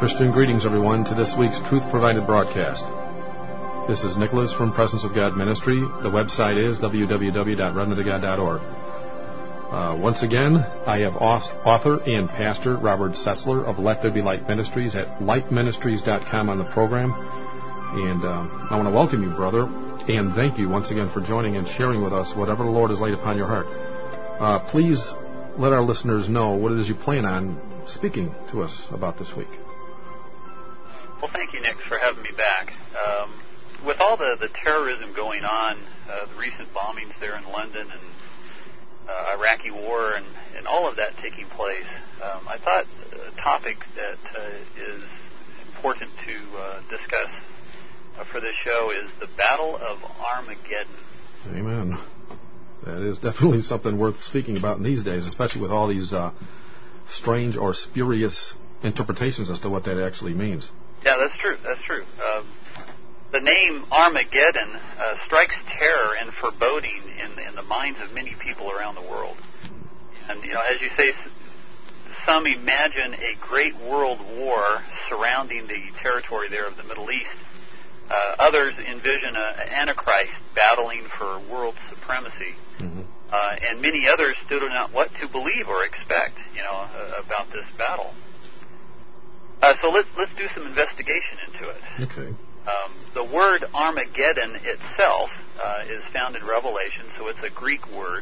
Christian greetings, everyone, to this week's Truth Provided broadcast. This is Nicholas from Presence of God Ministry. The website is www.remnantofgod.org. Once again, I have author and pastor Robert Sessler of Let There Be Light Ministries at lightministries.com on the program. And I want to welcome you, brother, and thank you once again for joining and sharing with us whatever the Lord has laid upon your heart. Please let our listeners know what it is you plan on speaking to us about this week. Well, thank you, Nick, for having me back. With all the terrorism going on, the recent bombings there in London and Iraqi war and all of that taking place, I thought a topic that is important to discuss for this show is the Battle of Armageddon. Amen. That is definitely something worth speaking about in these days, especially with all these strange or spurious interpretations as to what that actually means. Yeah, that's true. That's true. The name Armageddon strikes terror and foreboding in the minds of many people around the world. And, as you say, some imagine a great world war surrounding the territory there of the Middle East. Others envision an Antichrist battling for world supremacy. Mm-hmm. And many others still do not know what to believe or expect, about this battle. So let's do some investigation into it. Okay. The word Armageddon itself is found in Revelation, so it's a Greek word,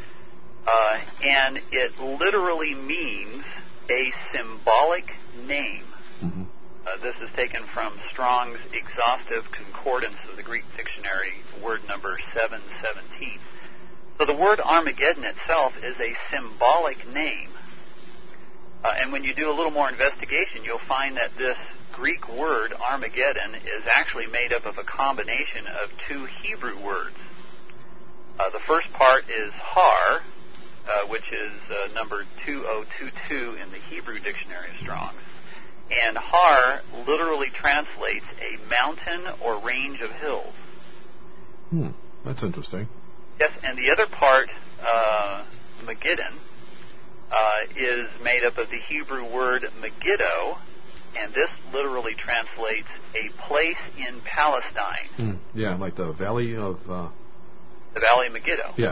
and it literally means a symbolic name. Mm-hmm. This is taken from Strong's Exhaustive Concordance of the Greek Dictionary, word number 717. So the word Armageddon itself is a symbolic name. And when you do a little more investigation, you'll find that this Greek word, Armageddon, is actually made up of a combination of two Hebrew words. The first part is har, which is number 2022 in the Hebrew Dictionary of Strong's. And har literally translates a mountain or range of hills. That's interesting. Yes, and the other part, Megiddon, is made up of the Hebrew word Megiddo, and this literally translates a place in Palestine. Yeah, like the Valley of... The Valley of Megiddo. Yes.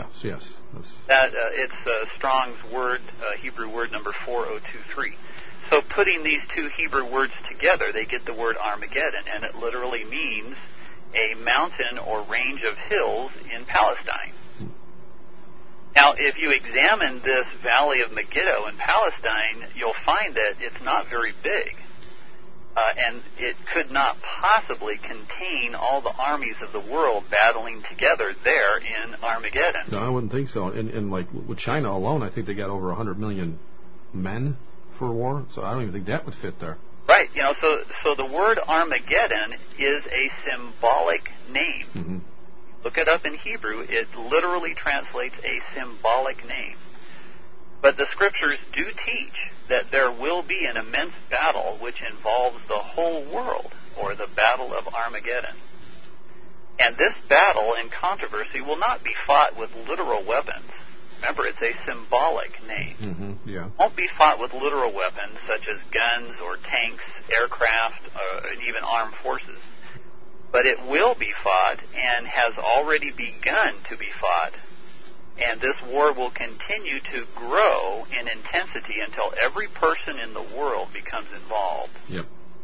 It's Strong's word, Hebrew word number 4023. So putting these two Hebrew words together, they get the word Armageddon, and it literally means a mountain or range of hills in Palestine. Now, if you examine this Valley of Megiddo in Palestine, you'll find that it's not very big, and it could not possibly contain all the armies of the world battling together there in Armageddon. No, I wouldn't think so. And like with China alone, I think they got over 100 million men for war, so I don't even think that would fit there. Right, so the word Armageddon is a symbolic name. Mm-hmm. Look it up in Hebrew. It literally translates a symbolic name. But the scriptures do teach that there will be an immense battle which involves the whole world, or the Battle of Armageddon. And this battle and controversy will not be fought with literal weapons. Remember, it's a symbolic name. Mm-hmm, yeah. It won't be fought with literal weapons such as guns or tanks, aircraft, and even armed forces. But it will be fought and has already begun to be fought. And this war will continue to grow in intensity until every person in the world becomes involved. Yep.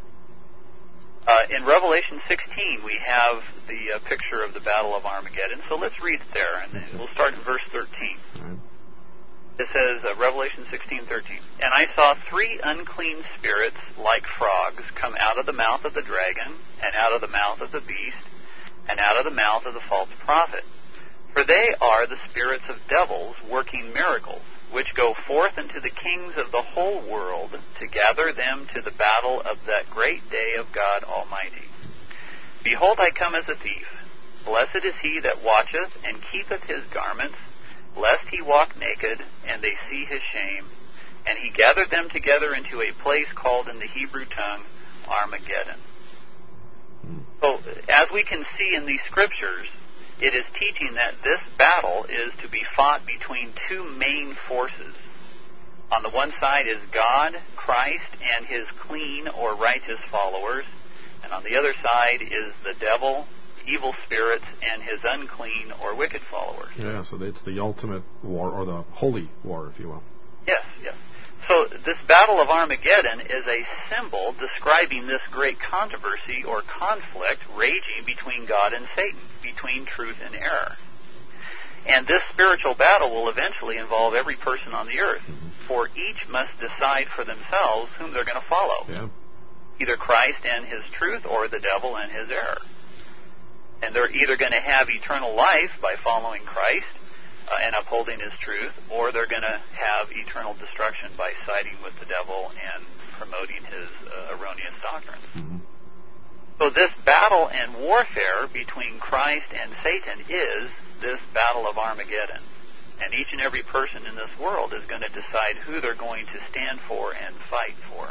In Revelation 16, we have the picture of the Battle of Armageddon. So let's read it there, and we'll start in verse 13. Right. It says, Revelation 16:13, "And I saw three unclean spirits like frogs come out of the mouth of the dragon, and out of the mouth of the beast, and out of the mouth of the false prophet. For they are the spirits of devils working miracles, which go forth into the kings of the whole world to gather them to the battle of that great day of God Almighty. Behold, I come as a thief. Blessed is he that watcheth and keepeth his garments, lest he walk naked, and they see his shame. And he gathered them together into a place called in the Hebrew tongue Armageddon." So, as we can see in these scriptures, it is teaching that this battle is to be fought between two main forces. On the one side is God, Christ, and his clean or righteous followers. And on the other side is the devil, evil spirits, and his unclean or wicked followers. Yeah, so it's the ultimate war, or the holy war, if you will. Yes, yes. So this Battle of Armageddon is a symbol describing this great controversy or conflict raging between God and Satan, between truth and error. And this spiritual battle will eventually involve every person on the earth, for each must decide for themselves whom they're going to follow. Yeah. Either Christ and his truth or the devil and his error. And they're either going to have eternal life by following Christ and upholding his truth, or they're going to have eternal destruction by siding with the devil and promoting his erroneous doctrines. Mm-hmm. So this battle and warfare between Christ and Satan is this Battle of Armageddon. And each and every person in this world is going to decide who they're going to stand for and fight for.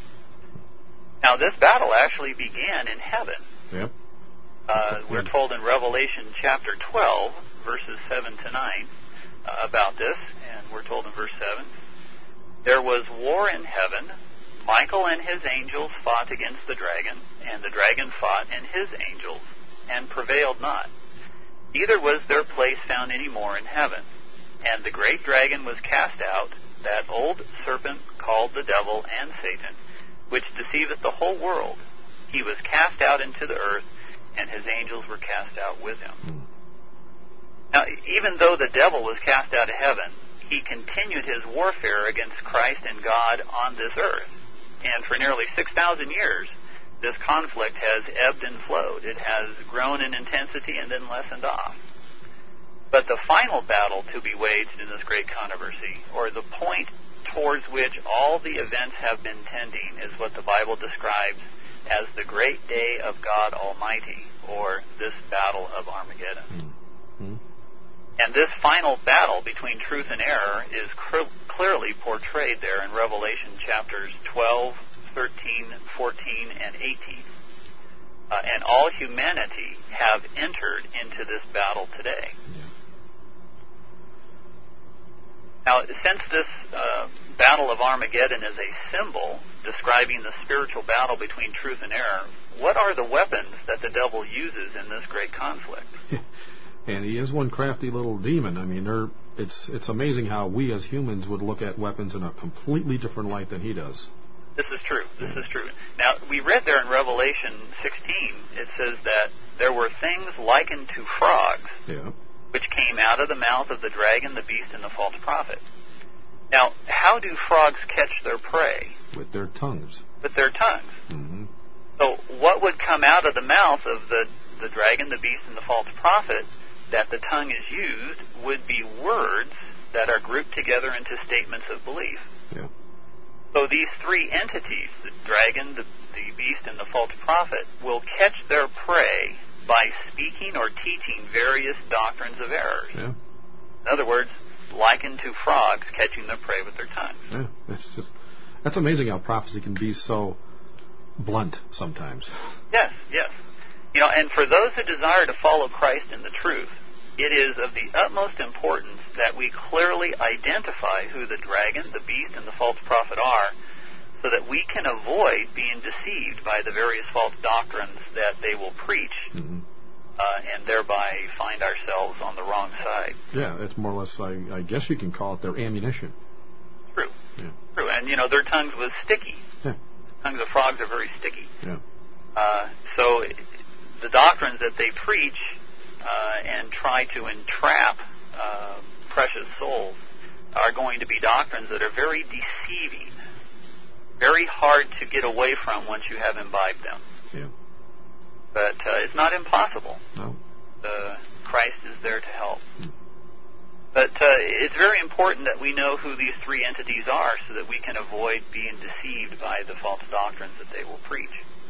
Now, this battle actually began in heaven. Yep. We're told in Revelation chapter 12, verses 7 to 9, about this, and we're told in verse 7, there was war in heaven. Michael and his angels fought against the dragon, and the dragon fought and his angels, and prevailed not. Neither was their place found any more in heaven. And the great dragon was cast out, that old serpent called the devil and Satan, which deceiveth the whole world. He was cast out into the earth, and his angels were cast out with him. Now, even though the devil was cast out of heaven, he continued his warfare against Christ and God on this earth. And for nearly 6,000 years, this conflict has ebbed and flowed. It has grown in intensity and then lessened off. But the final battle to be waged in this great controversy, or the point towards which all the events have been tending, is what the Bible describes as the great day of God Almighty, or this Battle of Armageddon. Mm-hmm. And this final battle between truth and error is clearly portrayed there in Revelation chapters 12, 13, 14, and 18. And all humanity have entered into this battle today. Now, since this Battle of Armageddon is a symbol describing the spiritual battle between truth and error, what are the weapons that the devil uses in this great conflict? And he is one crafty little demon. I mean, it's amazing how we as humans would look at weapons in a completely different light than he does. This is true. This is true. Now, we read there in Revelation 16, it says that there were things likened to frogs, which came out of the mouth of the dragon, the beast, and the false prophet. Now, how do frogs catch their prey? With their tongues. With their tongues. Mm-hmm. So what would come out of the mouth of the dragon, the beast, and the false prophet that the tongue is used would be words that are grouped together into statements of belief. Yeah. So these three entities, the dragon, the beast, and the false prophet, will catch their prey by speaking or teaching various doctrines of errors. Yeah. In other words, likened to frogs catching their prey with their tongues. Yeah, that's amazing how prophecy can be so blunt sometimes. Yes, yes. And for those who desire to follow Christ in the truth, it is of the utmost importance that we clearly identify who the dragon, the beast, and the false prophet are, so that we can avoid being deceived by the various false doctrines that they will preach, and thereby find ourselves on the wrong side. Yeah, it's more or less, I guess you can call it their ammunition. True. Yeah. True. And, their tongues was sticky. Yeah. Tongues of frogs are very sticky. Yeah. So the doctrines that they preach and try to entrap precious souls are going to be doctrines that are very deceiving, very hard to get away from once you have imbibed them. Yeah. But it's not impossible. No. Christ is there to help. But it's very important that we know who these three entities are so that we can avoid being deceived by the false doctrines that they will preach.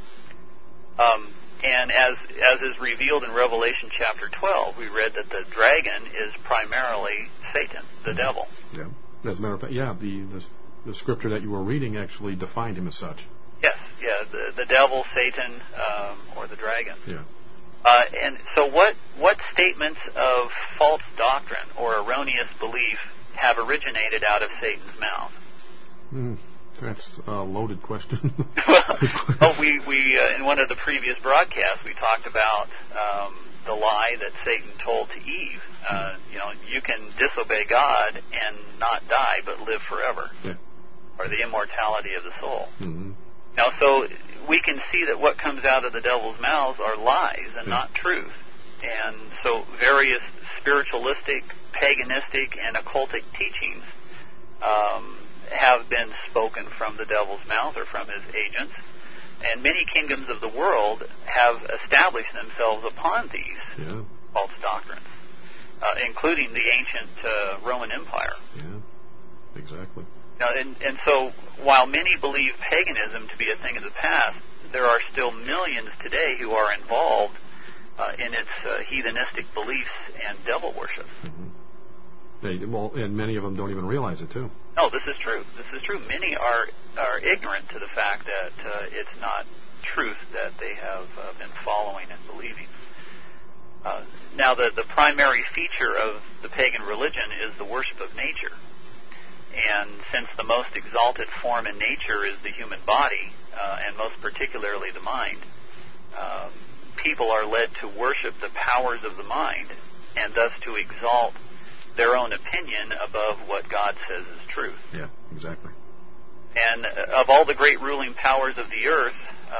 And as is revealed in Revelation chapter 12, we read that the dragon is primarily Satan, the devil. Yeah. As a matter of fact, the scripture that you were reading actually defined him as such. Yes, the devil, Satan, or the dragon. Yeah. And so what statements of false doctrine or erroneous belief have originated out of Satan's mouth? That's a loaded question. Well, we in one of the previous broadcasts, we talked about the lie that Satan told to Eve. You can disobey God and not die, but live forever, or the immortality of the soul. Mm-hmm. Now, so we can see that what comes out of the devil's mouths are lies and not truth. And so various spiritualistic, paganistic, and occultic teachings have been spoken from the devil's mouth or from his agents. And many kingdoms of the world have established themselves upon these false doctrines, including the ancient Roman Empire. Yeah, exactly. Now, and so while many believe paganism to be a thing of the past, there are still millions today who are involved in its heathenistic beliefs and devil worship. Mm-hmm. And many of them don't even realize it, too. No, this is true. This is true. Many are ignorant to the fact that it's not truth that they have been following and believing. Now, the primary feature of the pagan religion is the worship of nature. And since the most exalted form in nature is the human body, and most particularly the mind, people are led to worship the powers of the mind, and thus to exalt their own opinion above what God says is truth. Yeah, exactly. And of all the great ruling powers of the earth,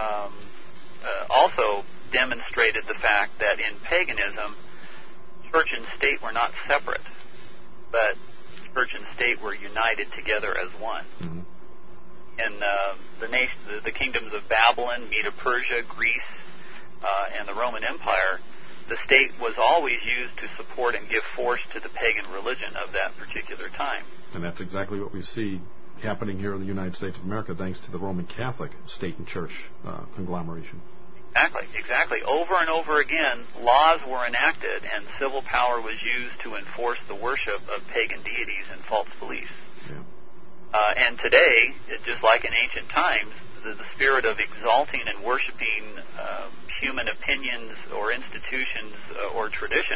also demonstrated the fact that in paganism, church and state were not separate, but church and state were united together as one. Mm-hmm. In the kingdoms of Babylon, Medo-Persia, Greece, and the Roman Empire, the state was always used to support and give force to the pagan religion of that particular time. And that's exactly what we see happening here in the United States of America, thanks to the Roman Catholic state and church conglomeration. Exactly. Over and over again, laws were enacted and civil power was used to enforce the worship of pagan deities and false beliefs. Yeah. And today, just like in ancient times, the spirit of exalting and worshiping human opinions or institutions or tradition,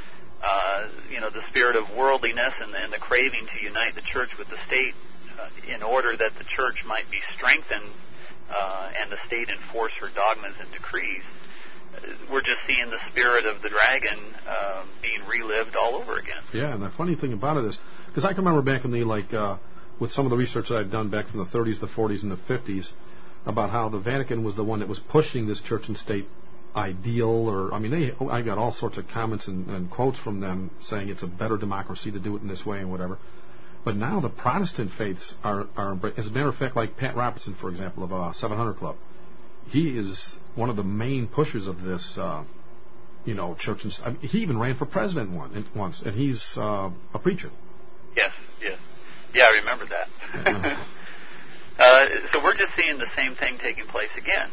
the spirit of worldliness and the craving to unite the church with the state in order that the church might be strengthened and the state enforce her dogmas and decrees. We're just seeing the spirit of the dragon being relived all over again. Yeah, and the funny thing about it is, because I can remember back in the, with some of the research that I've done back from the 30s, the 40s, and the 50s, about how the Vatican was the one that was pushing this church and state ideal, I got all sorts of comments and quotes from them saying it's a better democracy to do it in this way and whatever. But now the Protestant faiths are as a matter of fact, like Pat Robertson, for example, of 700 Club. He is one of the main pushers of this, church. He even ran for president once, and he's a preacher. Yes. Yeah, I remember that. So we're just seeing the same thing taking place again.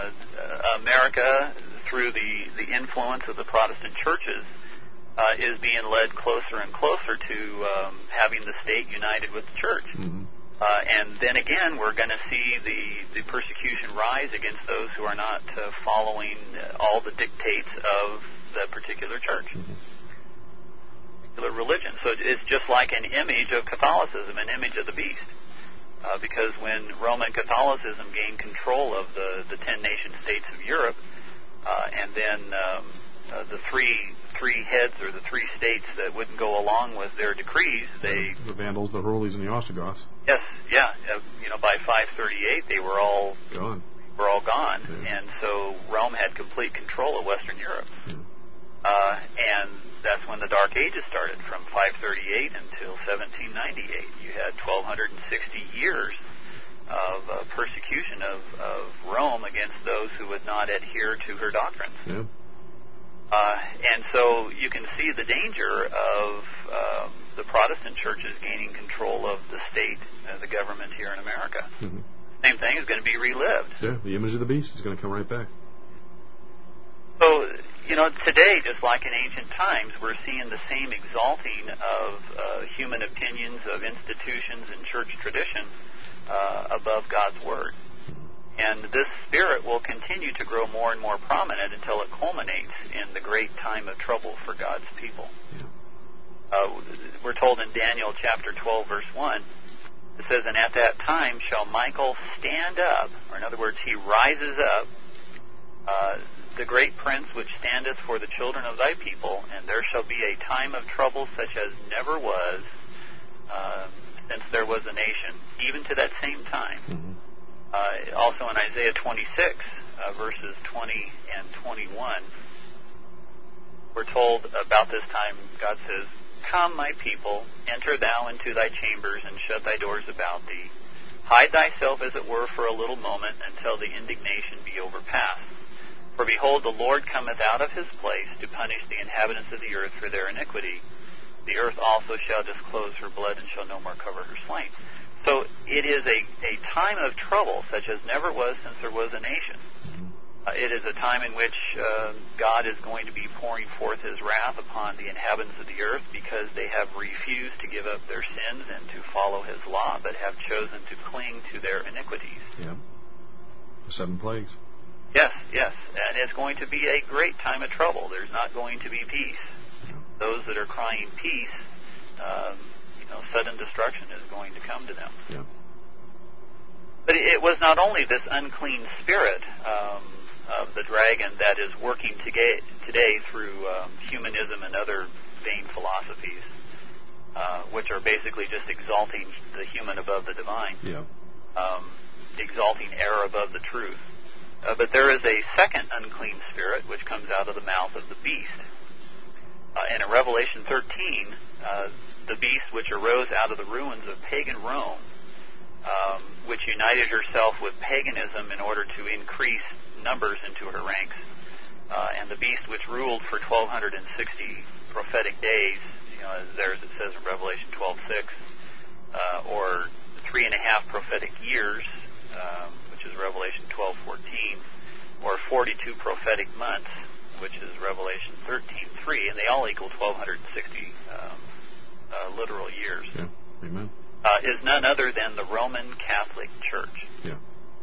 America, through the influence of the Protestant churches, is being led closer and closer to having the state united with the church. Mm-hmm. And then again, we're going to see the persecution rise against those who are not following all the dictates of the particular church, particular religion. So it's just like an image of Catholicism, an image of the beast. Because when Roman Catholicism gained control of the 10 nation-states of Europe, and then the three heads or the three states that wouldn't go along with their decrees, the Vandals, the Hurleys, and the Ostrogoths. Yes, yeah. By 538, they were all gone. Yeah. And so Rome had complete control of Western Europe. Yeah. And that's when the Dark Ages started, from 538 until 1798. You had 1,260 years of persecution of Rome against those who would not adhere to her doctrines. Yeah. And so you can see the danger of the Protestant churches gaining control of the state, the government here in America. Mm-hmm. Same thing is going to be relived. Yeah, the image of the beast is going to come right back. So, today, just like in ancient times, we're seeing the same exalting of human opinions, of institutions and church tradition above God's Word. And this spirit will continue to grow more and more prominent until it culminates in the great time of trouble for God's people. Yeah. We're told in Daniel chapter 12, verse 1, It says, and at that time shall Michael stand up, or in other words, he rises up, the great prince which standeth for the children of thy people, and there shall be a time of trouble such as never was since there was a nation, even to that same time. Mm-hmm. Also in Isaiah 26, verses 20 and 21, we're told about this time, God says, Come, my people, enter thou into thy chambers, and shut thy doors about thee. Hide thyself, as it were, for a little moment, until the indignation be overpast. For behold, the Lord cometh out of his place to punish the inhabitants of the earth for their iniquity. The earth also shall disclose her blood, and shall no more cover her slain. So it is a time of trouble, such as never was since there was a nation. It is a time in which God is going to be pouring forth his wrath upon the inhabitants of the earth because they have refused to give up their sins and to follow his law, but have chosen to cling to their iniquities. Yeah. The 7 plagues. Yes. And it's going to be a great time of trouble. There's not going to be peace. Yeah. Those that are crying peace, sudden destruction is going to come to them. Yeah. But it was not only this unclean spirit of the dragon that is working today through humanism and other vain philosophies, which are basically just exalting the human above the divine, exalting error above the truth. But there is a second unclean spirit which comes out of the mouth of the beast. And in Revelation 13, the beast which arose out of the ruins of pagan Rome, which united herself with paganism in order to increase numbers into her ranks, and the beast which ruled for 1,260 prophetic days, as it says in Revelation 12:6, or 3.5 prophetic years, which is Revelation 12:14, or 42 prophetic months, which is Revelation 13:3, and they all equal 1,260 literal years. Yeah. Amen. Is none other than the Roman Catholic Church. Yeah.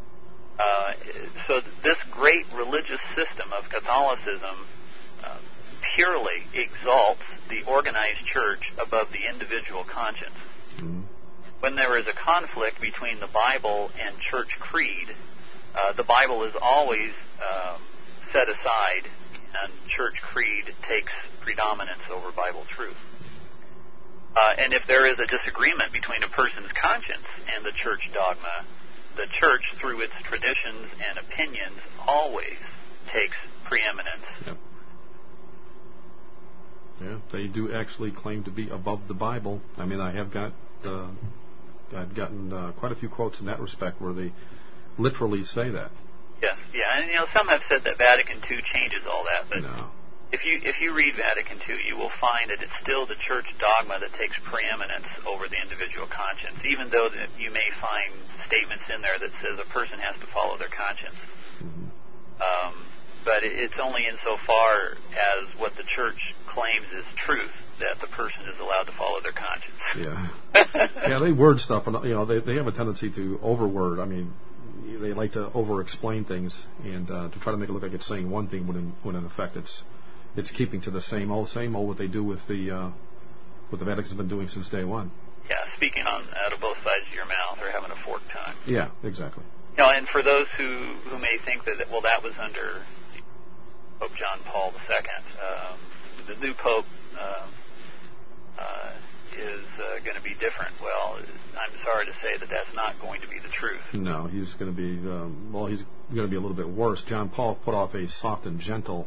So this great religious system of Catholicism purely exalts the organized church above the individual conscience. Mm-hmm. When there is a conflict between the Bible and church creed, the Bible is always set aside, and church creed takes predominance over Bible truth. And if there is a disagreement between a person's conscience and the church dogma, the church, through its traditions and opinions, always takes preeminence. Yep. Yeah, they do actually claim to be above the Bible. I mean, I've gotten quite a few quotes in that respect where they literally say that. Yes, yeah, and some have said that Vatican II changes all that, but no. If you read Vatican II, you will find that it's still the church dogma that takes preeminence over the individual conscience, even though that you may find statements in there that says a person has to follow their conscience. Mm-hmm. But it's only insofar as what the church claims is truth that the person is allowed to follow their conscience. Yeah. Yeah, they word stuff, and they have a tendency to overword. I mean, they like to over-explain things and to try to make it look like it's saying one thing when in effect it's keeping to the same old what they do with the Vatican's been doing since day one. Yeah, speaking out of both sides of your mouth, or having a forked tongue. Yeah, exactly. And for those who may think that that was under Pope John Paul II, the new Pope is going to be different. Well, I'm sorry to say that that's not going to be the truth. No, he's going to be he's going to be a little bit worse. John Paul put off a soft and gentle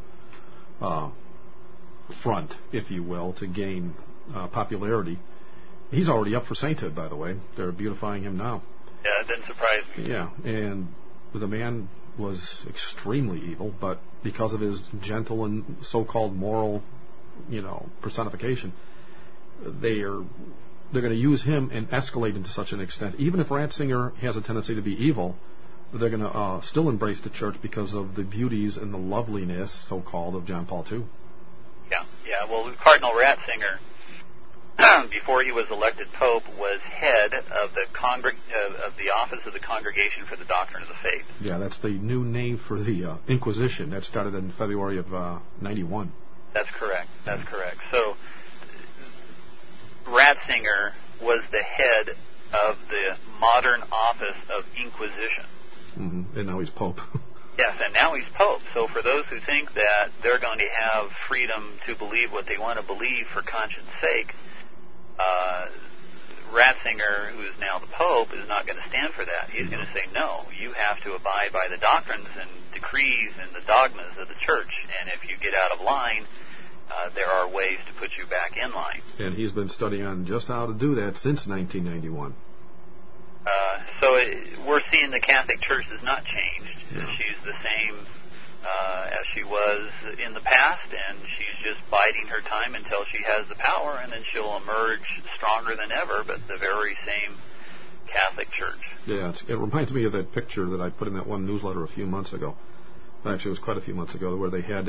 front, if you will, to gain popularity. He's already up for sainthood, by the way. They're beautifying him now. Yeah, it didn't surprise me. Yeah, and the man was extremely evil, but because of his gentle and so-called moral, personification, they're going to use him and escalate him to such an extent. Even if Ratzinger has a tendency to be evil, they're going to still embrace the church because of the beauties and the loveliness, so-called, of John Paul II. Yeah. Well, Cardinal Ratzinger, before he was elected Pope, was head of the Office of the Congregation for the Doctrine of the Faith. Yeah, that's the new name for the Inquisition. That started in February of 91. That's correct. So Ratzinger was the head of the modern office of Inquisition. Mm-hmm. And now he's Pope. Yes, and now he's Pope. So for those who think that they're going to have freedom to believe what they want to believe for conscience sake, Ratzinger, who is now the Pope, is not going to stand for that. He's going to say, no, you have to abide by the doctrines and decrees and the dogmas of the church, and if you get out of line, there are ways to put you back in line. And he's been studying on just how to do that since 1991. We're seeing the Catholic Church has not changed. Yeah. She's the same as she was in the past, and she's just biding her time until she has the power, and then she'll emerge stronger than ever, but the very same Catholic Church. Yeah, it reminds me of that picture that I put in that one newsletter a few months ago. Actually, it was quite a few months ago, where they had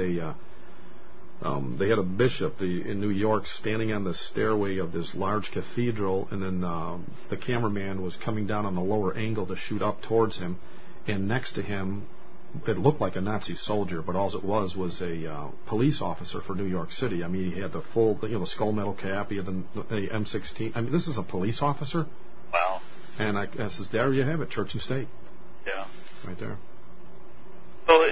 a bishop in New York standing on the stairway of this large cathedral, and then the cameraman was coming down on a lower angle to shoot up towards him, and next to him, it looked like a Nazi soldier, but all it was a police officer for New York City. I mean, he had the full, the skull metal cap, he had the M16. I mean, this is a police officer. Wow. And I says, there you have it, church and state. Yeah. Right there. So,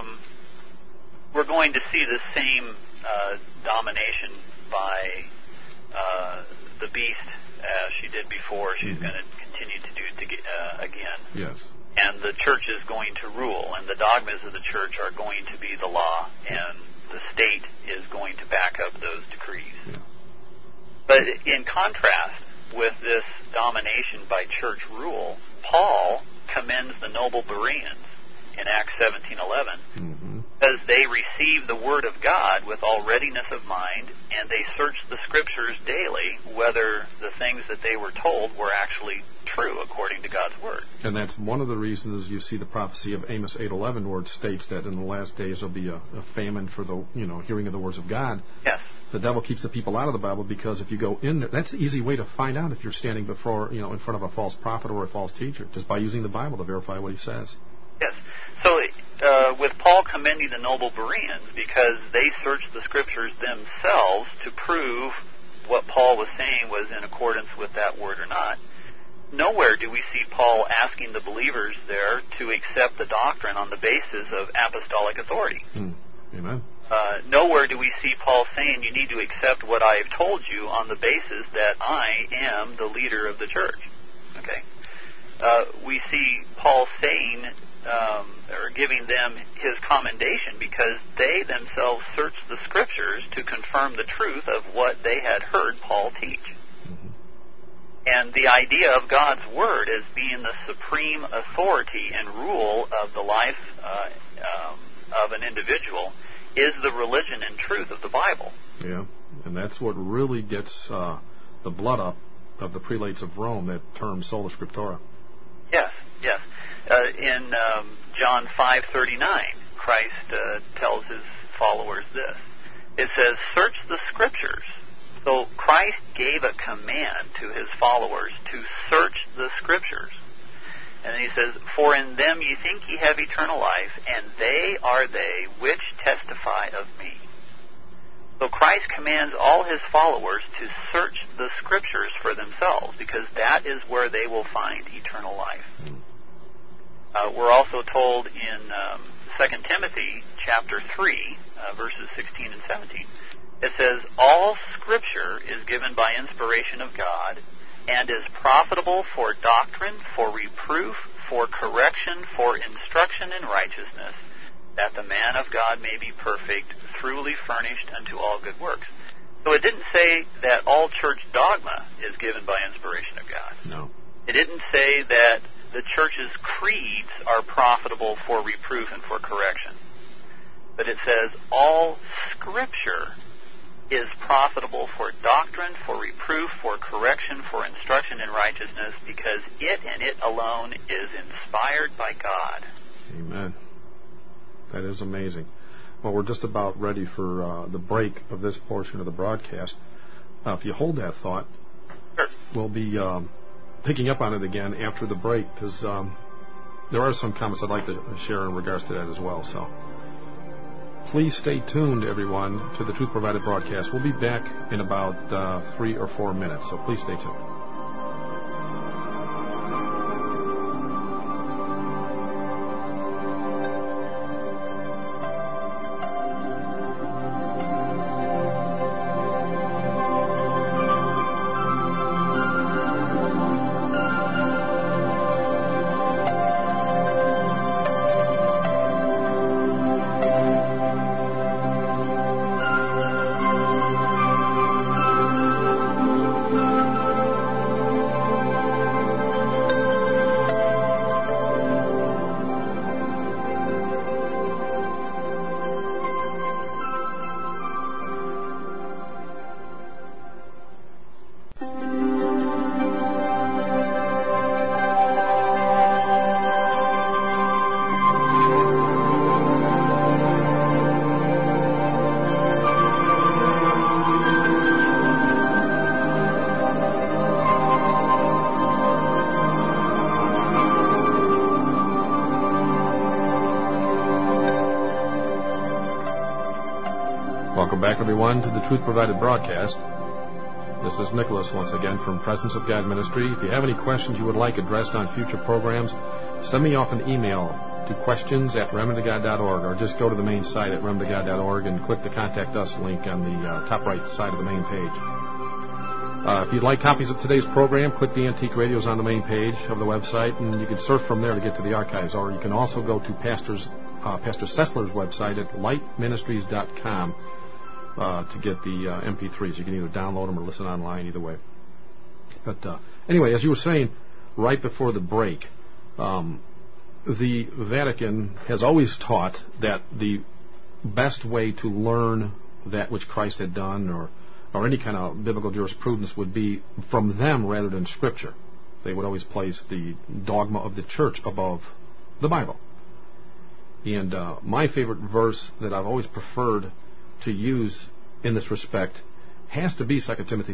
we're going to see the same domination by the beast as she did before. She's going to continue to do it again. Yes. And the church is going to rule, and the dogmas of the church are going to be the law, and the state is going to back up those decrees. Yeah. But in contrast with this domination by church rule, Paul commends the noble Bereans in Acts 17:11, as they received the word of God with all readiness of mind, and they searched the scriptures daily whether the things that they were told were actually true according to God's word. And that's one of the reasons you see the prophecy of Amos 8:11, where it states that in the last days there'll be a famine for the hearing of the words of God. Yes. The devil keeps the people out of the Bible, because if you go in there, that's the easy way to find out if you're standing before in front of a false prophet or a false teacher, just by using the Bible to verify what he says. Yes. So with Paul commending the noble Bereans, because they searched the scriptures themselves to prove what Paul was saying was in accordance with that word or not, nowhere do we see Paul asking the believers there to accept the doctrine on the basis of apostolic authority. Amen. Nowhere do we see Paul saying you need to accept what I have told you on the basis that I am the leader of the church. Okay. We see Paul saying, or giving them his commendation, because they themselves searched the scriptures to confirm the truth of what they had heard Paul teach. And the idea of God's word as being the supreme authority and rule of the life of an individual is the religion and truth of the Bible. Yeah, and that's what really gets the blood up of the prelates of Rome, that term sola scriptura. Yes, yes. In John 5:39, Christ tells his followers this. It says, search the scriptures. So Christ gave a command to his followers to search the scriptures. And then he says, for in them ye think ye have eternal life, and they are they which testify of me. So Christ commands all his followers to search the scriptures for themselves, because that is where they will find eternal life. We're also told in 2 Timothy chapter 3, verses 16 and 17, it says, all scripture is given by inspiration of God, and is profitable for doctrine, for reproof, for correction, for instruction in righteousness, that the man of God may be perfect, thoroughly furnished unto all good works. So it didn't say that all church dogma is given by inspiration of God. No. It didn't say that the church's creeds are profitable for reproof and for correction. But it says all scripture is profitable for doctrine, for reproof, for correction, for instruction in righteousness, because it and it alone is inspired by God. Amen. That is amazing. Well, we're just about ready for the break of this portion of the broadcast. If you hold that thought, sure. We'll be picking up on it again after the break, because there are some comments I'd like to share in regards to that as well. So please stay tuned, everyone, to the Truth Provided broadcast. We'll be back in about 3 or 4 minutes, so please stay tuned. back, everyone, to the Truth Provided broadcast. This is Nicholas once again from Presence of God Ministry. If you have any questions you would like addressed on future programs, send me off an email to questions@remnantofgod.org, or just go to the main site at remnantofgod.org and click the Contact Us link on the top right side of the main page. If you'd like copies of today's program, click the Antique Radios on the main page of the website, and you can surf from there to get to the archives. Or you can also go to Pastor Sessler's website at lightministries.com to get the MP3s. You can either download them or listen online, either way. But anyway, as you were saying right before the break, the Vatican has always taught that the best way to learn that which Christ had done, or any kind of biblical jurisprudence, would be from them rather than Scripture. They would always place the dogma of the Church above the Bible. And my favorite verse that I've always preferred to use in this respect has to be 2 Timothy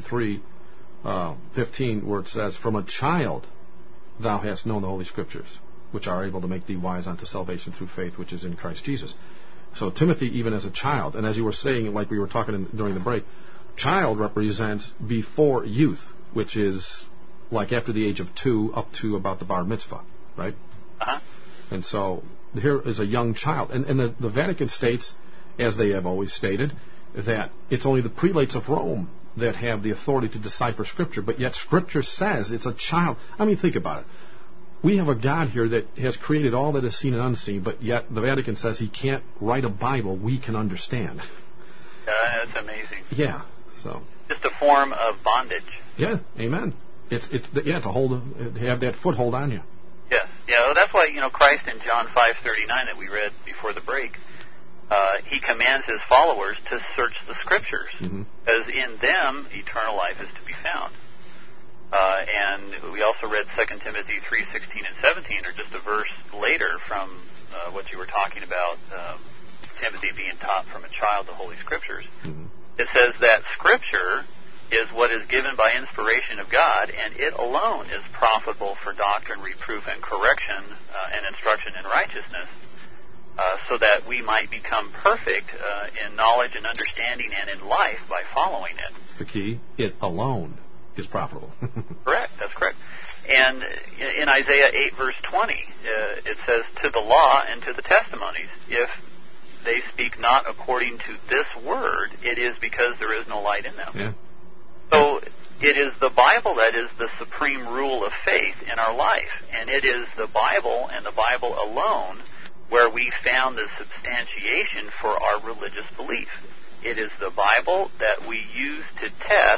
3:15, where it says, "From a child thou hast known the Holy Scriptures, which are able to make thee wise unto salvation through faith which is in Christ Jesus." So Timothy, even as a child, and as you were saying, like we were talking during the break, child represents before youth, which is like after the age of 2 up to about the bar mitzvah, right? Uh-huh. And so here is a young child. And the Vatican states, as they have always stated, that it's only the prelates of Rome that have the authority to decipher Scripture, but yet Scripture says it's a child. I mean, think about it. We have a God here that has created all that is seen and unseen, but yet the Vatican says he can't write a Bible we can understand. That's amazing. Yeah. So just a form of bondage. Yeah, amen. It's to have that foothold on you. Yes, yeah. Well, that's why Christ in John 5:39 that we read before the break, he commands his followers to search the Scriptures, as in them eternal life is to be found. And we also read 2 Timothy 3:16 and 17, or just a verse later from what you were talking about, Timothy being taught from a child the Holy Scriptures. It says that Scripture is what is given by inspiration of God, and it alone is profitable for doctrine, reproof, and correction, and instruction in righteousness, so that we might become perfect in knowledge and understanding and in life by following it. The key, it alone is profitable. Correct, that's correct. And in Isaiah 8, verse 20, it says, "To the law and to the testimonies, if they speak not according to this word, it is because there is no light in them." Yeah. So it is the Bible that is the supreme rule of faith in our life, and it is the Bible and the Bible alone where we found the substantiation for our religious belief. It is the Bible that we use to test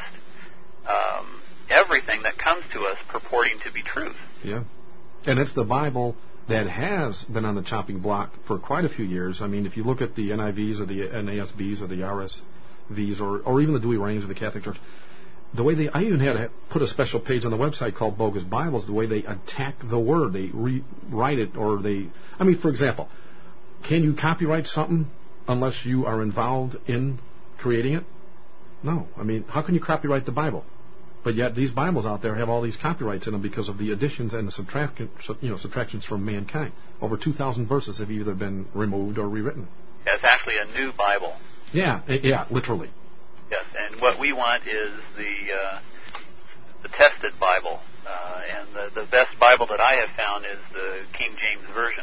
everything that comes to us purporting to be truth. Yeah. And it's the Bible that has been on the chopping block for quite a few years. I mean, if you look at the NIVs or the NASBs or the RSVs or even the Dewey Reigns of the Catholic Church, the way I even had to put a special page on the website called Bogus Bibles, the way they attack the Word. They rewrite it, or for example, can you copyright something unless you are involved in creating it? No. I mean, how can you copyright the Bible? But yet these Bibles out there have all these copyrights in them because of the additions and the subtractions from mankind. Over 2,000 verses have either been removed or rewritten. Yeah, it's actually a new Bible. Yeah, literally. Yes, and what we want is the tested Bible, and the best Bible that I have found is the King James Version.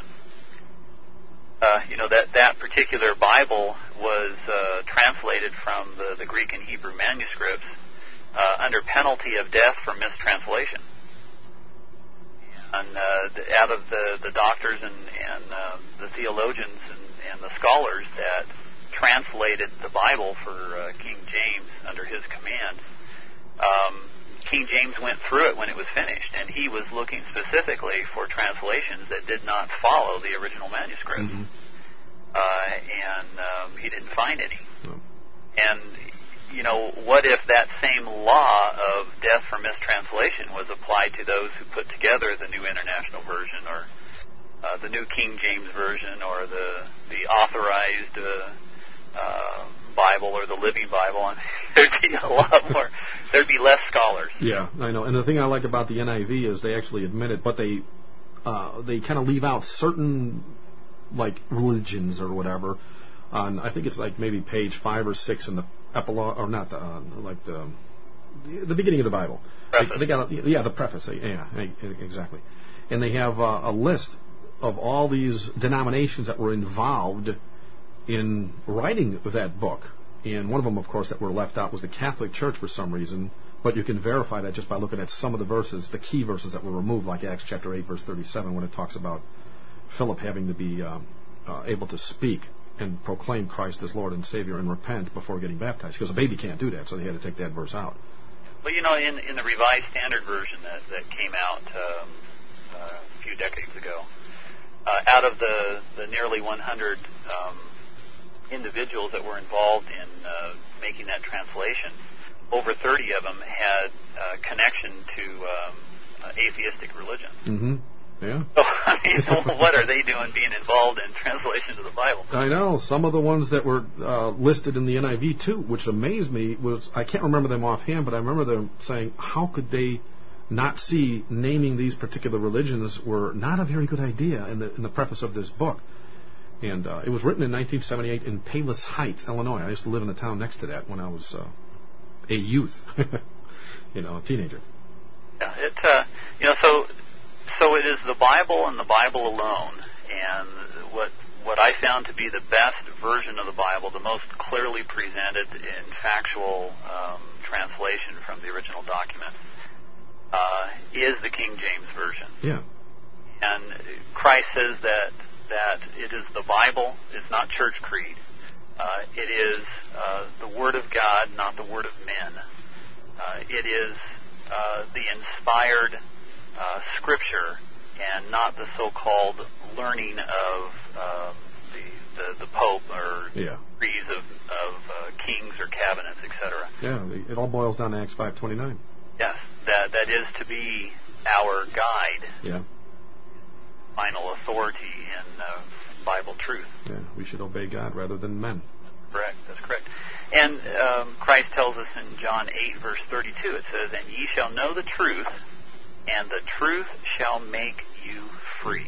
That particular Bible was translated from the Greek and Hebrew manuscripts under penalty of death for mistranslation. And out of the doctors and the theologians and the scholars that translated the Bible for King James under his command, King James went through it when it was finished, and he was looking specifically for translations that did not follow the original manuscript. And he didn't find any. And what if that same law of death for mistranslation was applied to those who put together the New International Version, or the New King James Version, or the authorized Bible, or the Living Bible? And there'd be a lot more. There'd be less scholars. Yeah, I know. And the thing I like about the NIV is they actually admit it, but they kind of leave out certain, like, religions or whatever, on, I think it's like maybe page 5 or 6 in the epilogue, or not the beginning of the Bible. They got the preface. Yeah, exactly. And they have a list of all these denominations that were involved in writing that book. And one of them, of course, that were left out was the Catholic Church for some reason. But you can verify that just by looking at some of the verses, the key verses that were removed, like Acts chapter 8, verse 37, when it talks about Philip having to be able to speak and proclaim Christ as Lord and Savior and repent before getting baptized, because a baby can't do that, so they had to take that verse out. Well, in the Revised Standard Version that came out a few decades ago, out of the nearly 100 individuals that were involved in making that translation, over 30 of them had connection to atheistic religion. Mm-hmm. Yeah. So, I mean, what are they doing being involved in translations of the Bible? I know. Some of the ones that were listed in the NIV, too, which amazed me, was, I can't remember them offhand, but I remember them saying, how could they not see naming these particular religions were not a very good idea in the preface of this book. And it was written in 1978 in Palos Heights, Illinois. I used to live in the town next to that when I was a youth, a teenager. Yeah, so it is the Bible and the Bible alone, and what I found to be the best version of the Bible, the most clearly presented in factual translation from the original document, is the King James Version. Yeah. And Christ says that it is the Bible, it's not church creed. It is the Word of God, not the Word of men. It is the inspired Scripture, and not the so-called learning of the Pope or creeds of kings or cabinets, etc. Yeah, it all boils down to Acts 5:29. Yes, that is to be our guide. Yeah. Final authority in Bible truth. Yeah, we should obey God rather than men. Correct, that's correct. And Christ tells us in John 8, verse 32, it says, "And ye shall know the truth, and the truth shall make you free."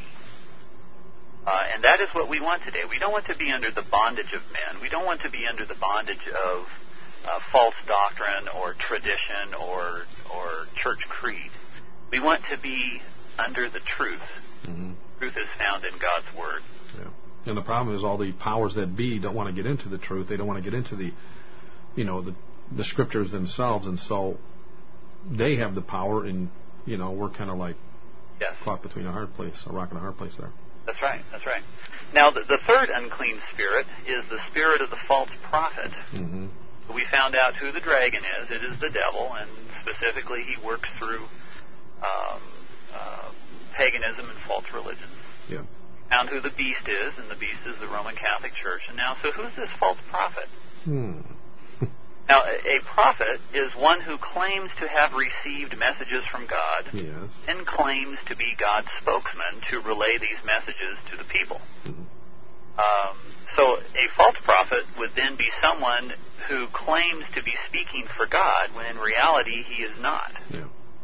And that is what we want today. We don't want to be under the bondage of men. We don't want to be under the bondage of false doctrine or tradition or church creed. We want to be under the truth. Mm-hmm. Truth is found in God's Word. Yeah. And the problem is all the powers that be don't want to get into the truth. They don't want to get into the Scriptures themselves, and so they have the power, and we're kind of like caught between a rock and a hard place there. That's right. That's right. Now, the third unclean spirit is the spirit of the false prophet. Mm-hmm. We found out who the dragon is. It is the devil, and specifically he works through paganism and false religions. Yeah. Found who the beast is, and the beast is the Roman Catholic Church. And now, so who's this false prophet? Now, a prophet is one who claims to have received messages from God, yes, and claims to be God's spokesman to relay these messages to the people. Mm-hmm. So a false prophet would then be someone who claims to be speaking for God when in reality he is not. Yeah.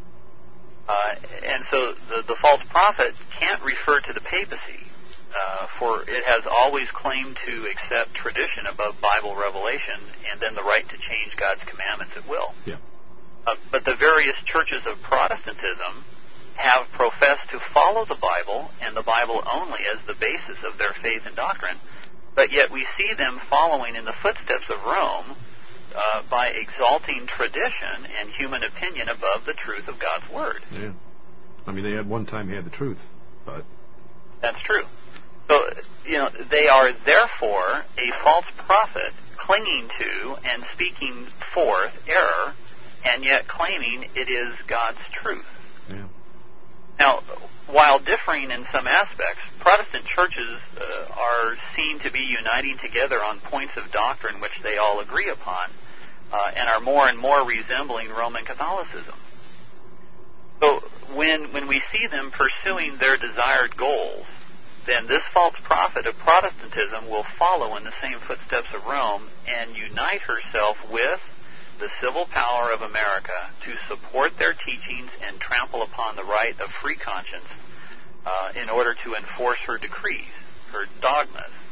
And so the false prophet can't refer to the papacy, for it has always claimed to accept tradition above Bible revelation and then the right to change God's commandments at will. Yeah. But the various churches of Protestantism have professed to follow the Bible and the Bible only as the basis of their faith and doctrine, but yet we see them following in the footsteps of Rome by exalting tradition and human opinion above the truth of God's Word. Yeah. I mean, they had one time had the truth, but... That's true. So, they are therefore a false prophet clinging to and speaking forth error, and yet claiming it is God's truth. Yeah. Now, while differing in some aspects, Protestant churches are seen to be uniting together on points of doctrine which they all agree upon, and are more and more resembling Roman Catholicism. So when we see them pursuing their desired goals, then this false prophet of Protestantism will follow in the same footsteps of Rome and unite herself with the civil power of America to support their teachings and trample upon the right of free conscience in order to enforce her decrees, her dogmas,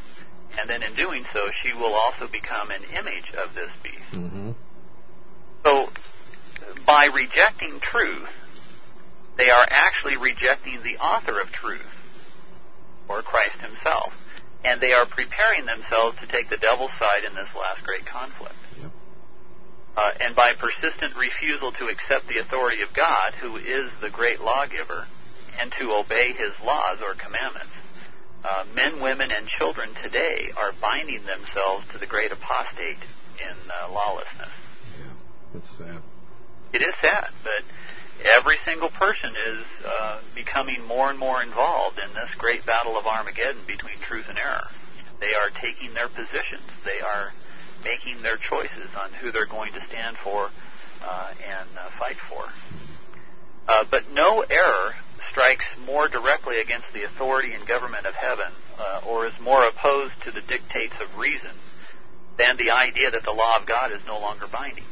And then in doing so, she will also become an image of this beast. Mm-hmm. So by rejecting truth, they are actually rejecting the author of truth, or Christ himself. And they are preparing themselves to take the devil's side in this last great conflict. Yep. And by persistent refusal to accept the authority of God, who is the great lawgiver, and to obey his laws or commandments, men, women, and children today are binding themselves to the great apostate in lawlessness. Yeah, it's sad. It is sad, but every single person is becoming more and more involved in this great battle of Armageddon between truth and error. They are taking their positions. They are making their choices on who they're going to stand for and fight for. But no error strikes more directly against the authority and government of heaven, or is more opposed to the dictates of reason, than the idea that the law of God is no longer binding.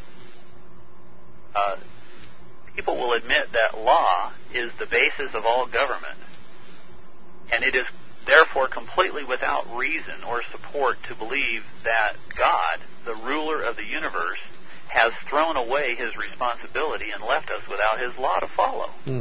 People will admit that law is the basis of all government, and it is therefore completely without reason or support to believe that God, the ruler of the universe, has thrown away his responsibility and left us without his law to follow. Mm.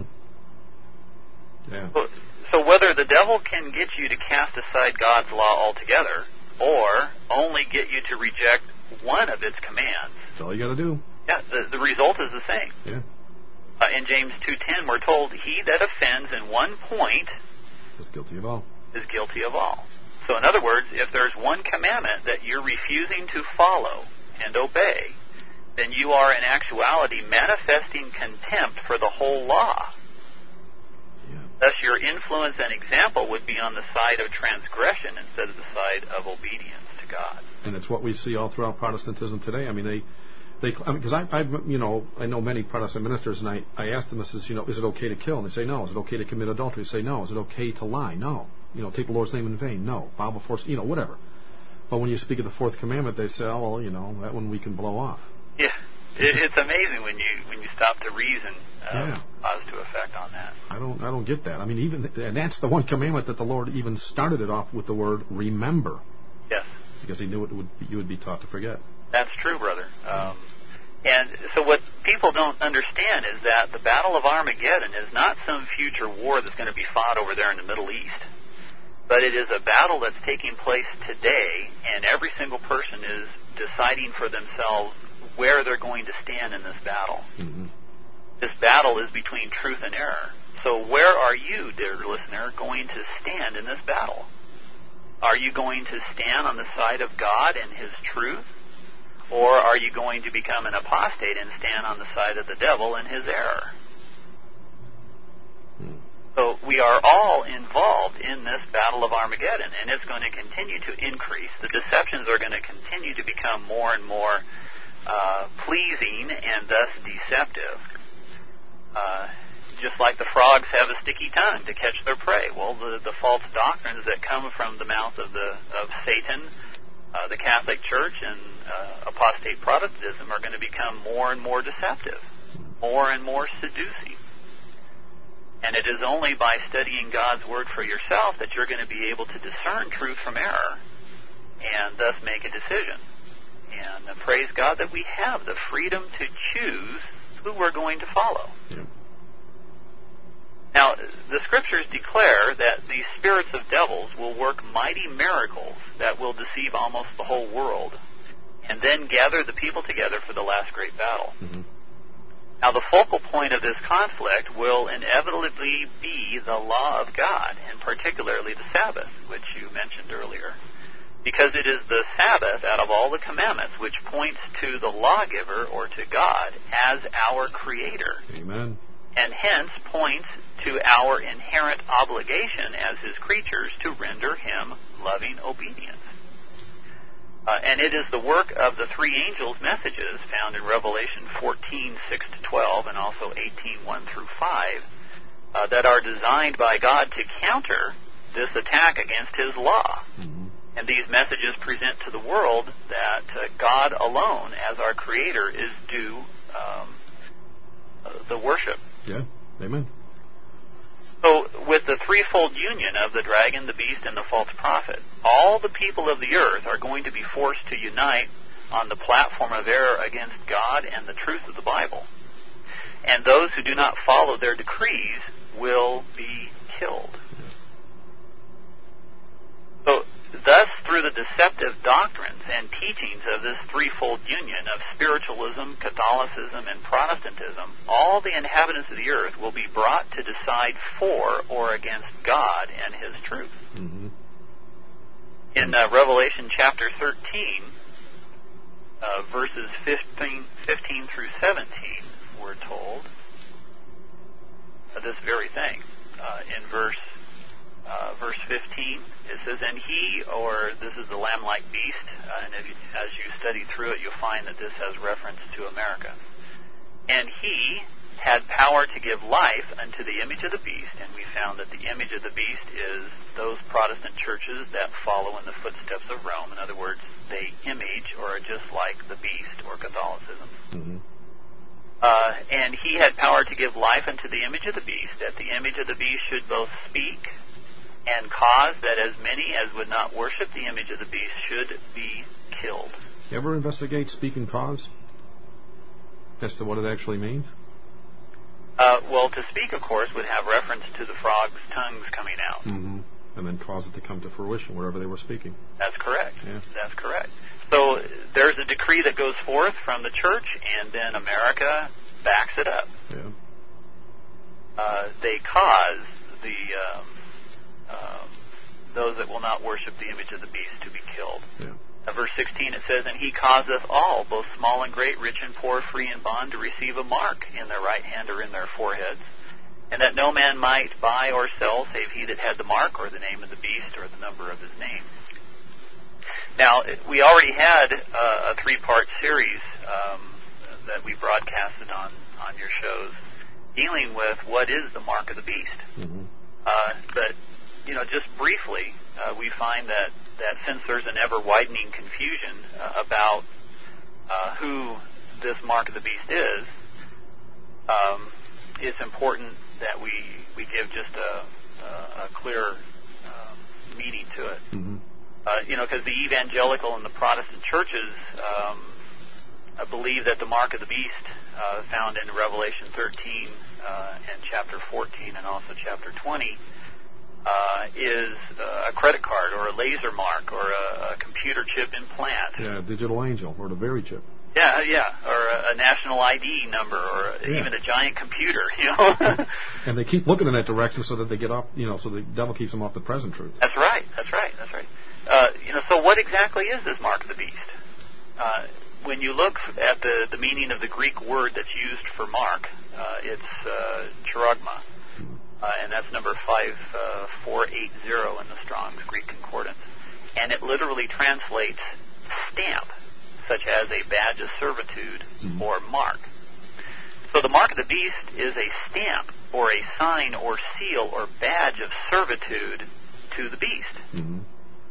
Yeah. So whether the devil can get you to cast aside God's law altogether, or only get you to reject one of its commands, That's all you got to do. yeah, the result is the same. Yeah. In James 2:10, we're told, he that offends in one point Is guilty of all. is guilty of all. So in other words, if there's one commandment that you're refusing to follow and obey, then you are in actuality manifesting contempt for the whole law. Yeah. Thus your influence and example would be on the side of transgression instead of the side of obedience to God. And it's what we see all throughout Protestantism today. I mean, because I know many Protestant ministers, and I asked them, I says, is it okay to kill? And they say no. Is it okay to commit adultery? They say no. Is it okay to lie? No. Take the Lord's name in vain? No. Bow before, whatever. But when you speak of the fourth commandment, they say, oh, well, that one we can blow off. Yeah, it's amazing when you stop to reason cause to effect on that. I don't get that. I mean, and that's the one commandment that the Lord even started it off with the word remember. Yes, because He knew you would be taught to forget. That's true, brother. And so what people don't understand is that the Battle of Armageddon is not some future war that's going to be fought over there in the Middle East, but it is a battle that's taking place today, and every single person is deciding for themselves where they're going to stand in this battle. Mm-hmm. This battle is between truth and error. So where are you, dear listener, going to stand in this battle? Are you going to stand on the side of God and His truth? Or are you going to become an apostate and stand on the side of the devil and his error? So we are all involved in this battle of Armageddon, and it's going to continue to increase. The deceptions are going to continue to become more and more pleasing and thus deceptive. Just like the frogs have a sticky tongue to catch their prey. Well, the false doctrines that come from the mouth of Satan, the Catholic Church, and apostate Protestantism are going to become more and more deceptive, more and more seducing. And it is only by studying God's Word for yourself that you're going to be able to discern truth from error and thus make a decision. And praise God that we have the freedom to choose who we're going to follow. Yeah. Now, the Scriptures declare that these spirits of devils will work mighty miracles that will deceive almost the whole world, and then gather the people together for the last great battle. Mm-hmm. Now, the focal point of this conflict will inevitably be the law of God, and particularly the Sabbath, which you mentioned earlier, because it is the Sabbath out of all the commandments which points to the lawgiver, or to God, as our Creator. Amen. And hence points to our inherent obligation as His creatures to render Him loving obedience. And it is the work of the three angels' messages found in Revelation 14:6-12 and also 18:1-5 that are designed by God to counter this attack against His law. Mm-hmm. And these messages present to the world that God alone, as our Creator, is due the worship. Yeah. Amen. So with the threefold union of the dragon, the beast, and the false prophet, all the people of the earth are going to be forced to unite on the platform of error against God and the truth of the Bible. And those who do not follow their decrees will be killed. So, thus, through the deceptive doctrines and teachings of this threefold union of spiritualism, Catholicism, and Protestantism, all the inhabitants of the earth will be brought to decide for or against God and His truth. Mm-hmm. In Revelation chapter 13, verses 15 through 17, we're told this very thing. In verse 15, it says, "And he," or this is the lamb-like beast, and as you study through it, you'll find that this has reference to America. "And he had power to give life unto the image of the beast," and we found that the image of the beast is those Protestant churches that follow in the footsteps of Rome. In other words, they image or are just like the beast or Catholicism. Mm-hmm. "And he had power to give life unto the image of the beast, that the image of the beast should both speak and cause that as many as would not worship the image of the beast should be killed." You ever investigate speak and cause as to what it actually means? Well, to speak, of course, would have reference to the frog's tongues coming out. Mm-hmm. And then cause it to come to fruition wherever they were speaking. That's correct. Yeah. That's correct. So there's a decree that goes forth from the church, and then America backs it up. Yeah. They cause those that will not worship the image of the beast to be killed. Yeah. Verse 16, it says, "And he causeth all, both small and great, rich and poor, free and bond, to receive a mark in their right hand or in their foreheads, and that no man might buy or sell save he that had the mark or the name of the beast or the number of his name." Now, we already had a three-part series that we broadcasted on your shows dealing with what is the mark of the beast. Mm-hmm. But, just briefly, we find that since there's an ever-widening confusion about who this mark of the beast is, it's important that we give just a clear meaning to it. Mm-hmm. Because the evangelical and the Protestant churches believe that the mark of the beast found in Revelation 13 and chapter 14 and also chapter 20 is a credit card or a laser mark or a computer chip implant. Yeah, a digital angel or the very chip. Yeah, or a national ID number or even a giant computer, And they keep looking in that direction so that they get off, so the devil keeps them off the present truth. That's right. So what exactly is this mark of the beast? When you look at the meaning of the Greek word that's used for mark, it's charagma, and that's number 5480 in the Strong's Greek Concordance. And it literally translates stamp, such as a badge of servitude or mark. So the mark of the beast is a stamp or a sign or seal or badge of servitude to the beast. Mm-hmm.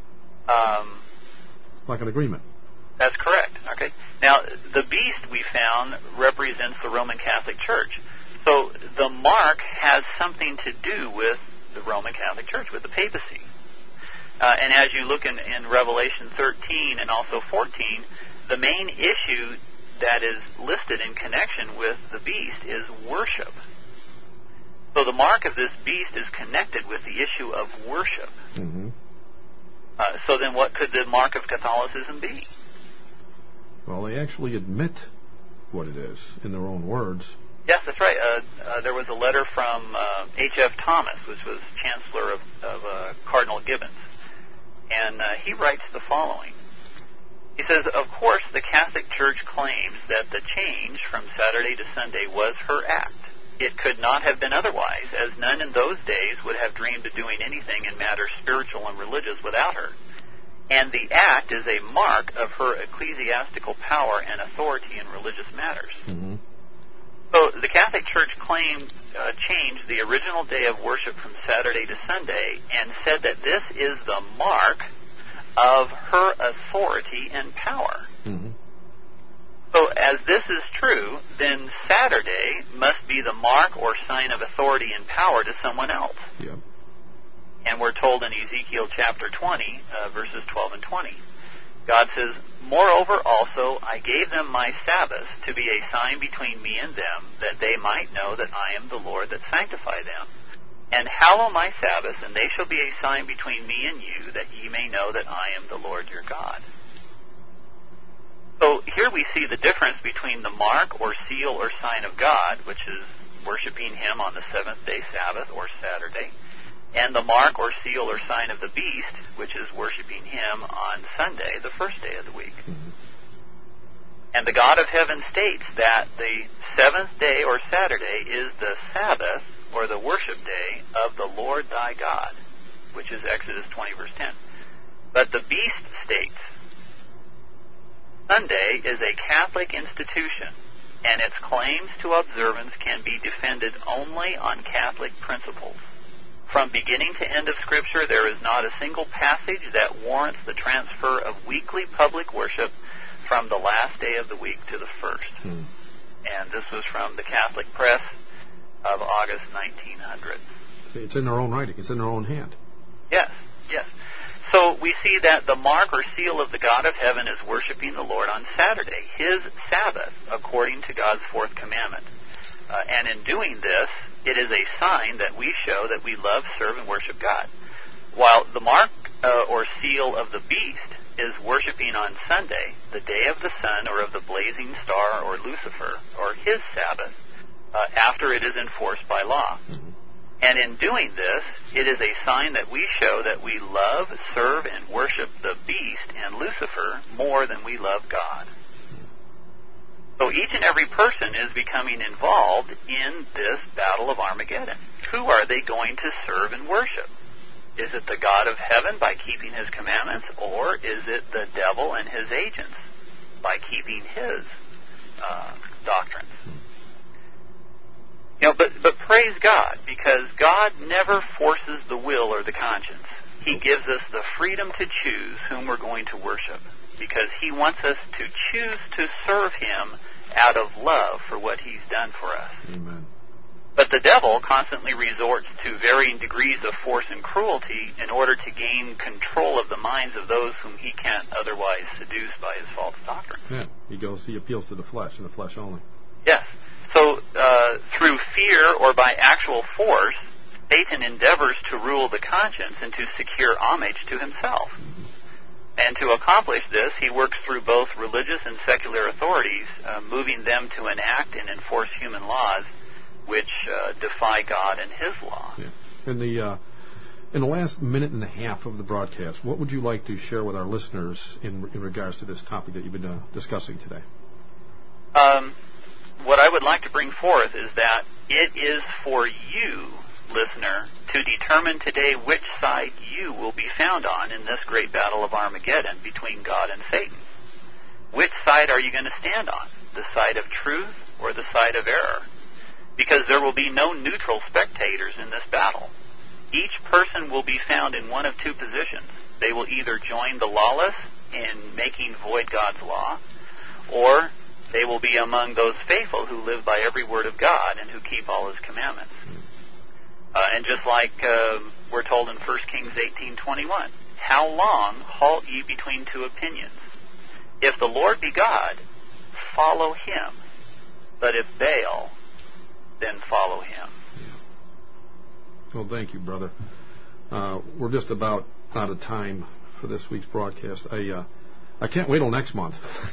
Like an agreement. That's correct. Okay. Now, the beast we found represents the Roman Catholic Church. So the mark has something to do with the Roman Catholic Church, with the papacy. And as you look in Revelation 13 and also 14, the main issue that is listed in connection with the beast is worship. So the mark of this beast is connected with the issue of worship. Mm-hmm. So then what could the mark of Catholicism be? Well, they actually admit what it is in their own words. Yes, that's right. There was a letter from H.F. Thomas, which was Chancellor of Cardinal Gibbons. And he writes the following. He says, "Of course, the Catholic Church claims that the change from Saturday to Sunday was her act. It could not have been otherwise, as none in those days would have dreamed of doing anything in matters spiritual and religious without her. And the act is a mark of her ecclesiastical power and authority in religious matters." Mm-hmm. So the Catholic Church claimed changed the original day of worship from Saturday to Sunday and said that this is the mark of her authority and power. Mm-hmm. So as this is true, then Saturday must be the mark or sign of authority and power to someone else. Yep. And we're told in Ezekiel chapter 20, verses 12 and 20, God says, "Moreover also I gave them my Sabbaths to be a sign between me and them, that they might know that I am the Lord that sanctify them. And hallow my Sabbaths, and they shall be a sign between me and you, that ye may know that I am the Lord your God." So here we see the difference between the mark or seal or sign of God, which is worshiping Him on the seventh-day Sabbath or Saturday, and the mark or seal or sign of the beast, which is worshiping Him on Sunday, the first day of the week. Mm-hmm. And the God of heaven states that the seventh day or Saturday is the Sabbath or the worship day of the Lord thy God, which is Exodus 20, verse 10. But the beast states, Sunday is a Catholic institution, and its claims to observance can be defended only on Catholic principles. From beginning to end of Scripture, there is not a single passage that warrants the transfer of weekly public worship from the last day of the week to the first. And this was from the Catholic Press of August 1900. It's in their own writing. It's in their own hand. Yes, yes. So we see that the mark or seal of the God of heaven is worshiping the Lord on Saturday, His Sabbath, according to God's fourth commandment. And in doing this, it is a sign that we show that we love, serve, and worship God. While the mark or seal of the beast is worshiping on Sunday, the day of the sun or of the blazing star or Lucifer, or his Sabbath, after it is enforced by law. And in doing this, it is a sign that we show that we love, serve, and worship the beast and Lucifer more than we love God. So each and every person is becoming involved in this battle of Armageddon. Who are they going to serve and worship? Is it the God of heaven by keeping His commandments, or is it the devil and his agents by keeping his doctrines? You know, but praise God, because God never forces the will or the conscience. He gives us the freedom to choose whom we're going to worship, because He wants us to choose to serve Him out of love for what He's done for us. Amen. But the devil constantly resorts to varying degrees of force and cruelty in order to gain control of the minds of those whom he can't otherwise seduce by his false doctrine. Yeah, he appeals to the flesh and the flesh only. Yes. So through fear or by actual force, Satan endeavors to rule the conscience and to secure homage to himself. And to accomplish this, he works through both religious and secular authorities, moving them to enact and enforce human laws which defy God and His law. Yeah. In the last minute and a half of the broadcast, what would you like to share with our listeners in regards to this topic that you've been discussing today? What I would like to bring forth is that it is for you, listener, to determine today which side you will be found on in this great battle of Armageddon between God and Satan. Which side are you going to stand on? The side of truth or the side of error? Because there will be no neutral spectators in this battle. Each person will be found in one of two positions. They will either join the lawless in making void God's law, or they will be among those faithful who live by every word of God and who keep all His commandments. And just like we're told in 1 Kings 18:21, how long halt ye between two opinions? If the Lord be God, follow Him. But if Baal, then follow him. Well, thank you, brother. We're just about out of time for this week's broadcast. I can't wait till next month.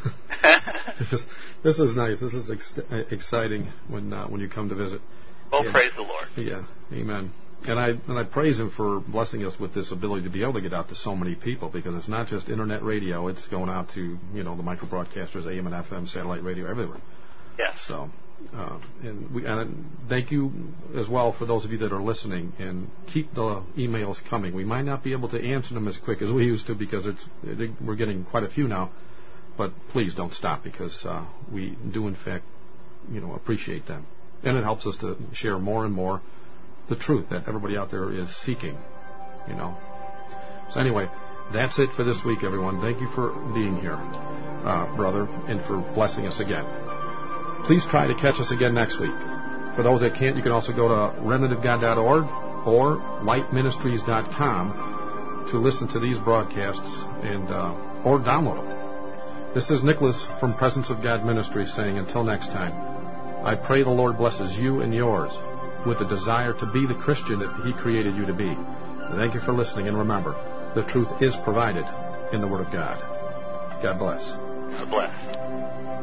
This is nice. This is exciting when you come to visit. Well, praise the Lord. Yeah, amen. And I praise Him for blessing us with this ability to be able to get out to so many people, because it's not just internet radio; it's going out to the micro broadcasters, AM and FM, satellite radio, everywhere. Yes. So. And thank you as well for those of you that are listening, and keep the emails coming. We might not be able to answer them as quick as we used to, because we're getting quite a few now, but please don't stop, because we do in fact appreciate them, and it helps us to share more and more the truth that everybody out there is seeking. So anyway, That's it for this week, everyone. Thank you for being here, brother, and for blessing us again. Please try to catch us again next week. For those that can't, you can also go to remnantofgod.org or lightministries.com to listen to these broadcasts and or download them. This is Nicholas from Presence of God Ministry saying until next time, I pray the Lord blesses you and yours with the desire to be the Christian that He created you to be. Thank you for listening, and remember, the truth is provided in the Word of God. God bless. God bless.